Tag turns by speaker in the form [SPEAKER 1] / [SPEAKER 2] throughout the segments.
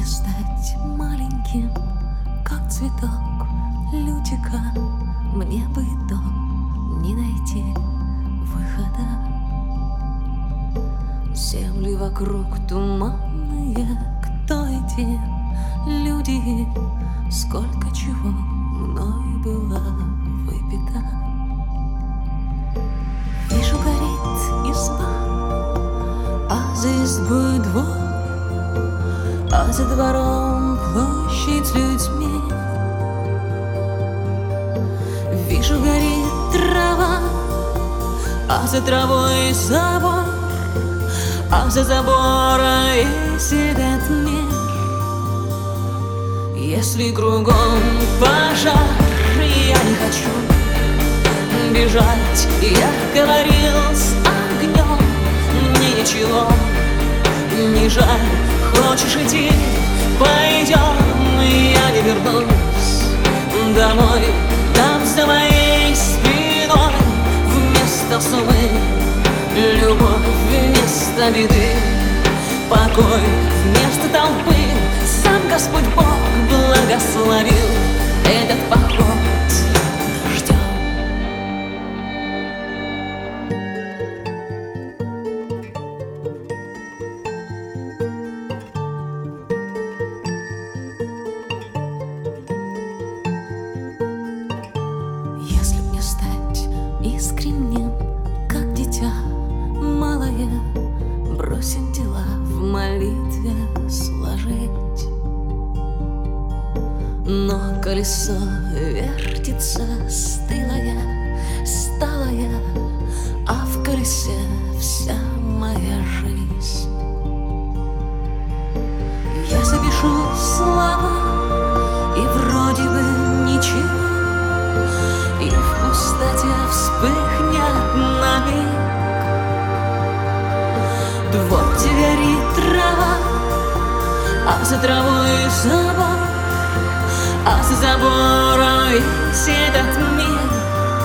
[SPEAKER 1] мне стать маленьким, как цветок лютика, мне бы дом не найти выхода. Земли вокруг туманные, кто эти люди? Сколько чего мной было выпито. Вижу, горит изба, а за избой двор, а за двором площадь с людьми. Вижу, горит трава, а за травой забор, а за забором весь этот мир. Если кругом пожар, я не хочу бежать. Я говорил с огнем, мне ничего не жаль. Хочешь идти, пойдем, я не вернусь домой. Там за моей спиной вместо сумы любовь, вместо беды покой, вместо толпы сам Господь Бог благословил этот поход. Ждем. Если мне стать искренним, как дитя малое, бросить дела в молитве сложить. Но колесо вертится, стала я, а в колесе вся моя жизнь. Я запишу слова, и вроде бы ничего, и в пустоте вспыхнет на миг. Вот где горит трава, а за травой забор, а за забором весь этот мир.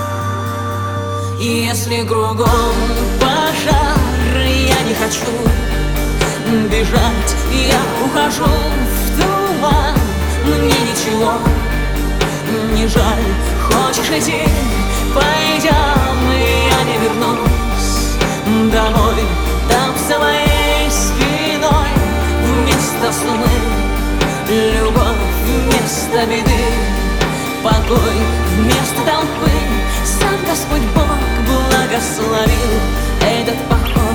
[SPEAKER 1] И если кругом пожар, я не хочу бежать. Я ухожу в туман, мне ничего не жаль. Хочешь идти, пойдем, я не вернусь домой. Там за моей спиной вместо сумы любовь, вместо беды покой, вместо толпы сам Господь Бог благословил этот поход.